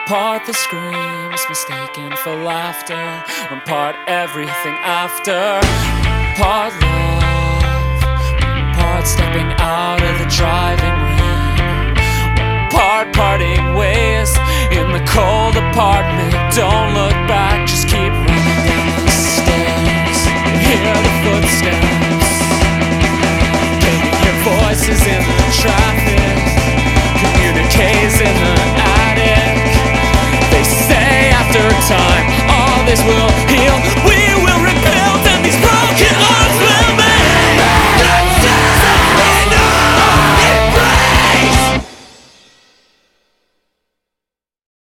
Part the screams mistaken for laughter, one part everything after. Part love, one part stepping out of the driving rain, one part parting ways in the cold apartment. Don't look back, just keep running down the stairs. Hear the footsteps, can you hear voices in the traffic? Communiques in the attic. They say after time all this will heal.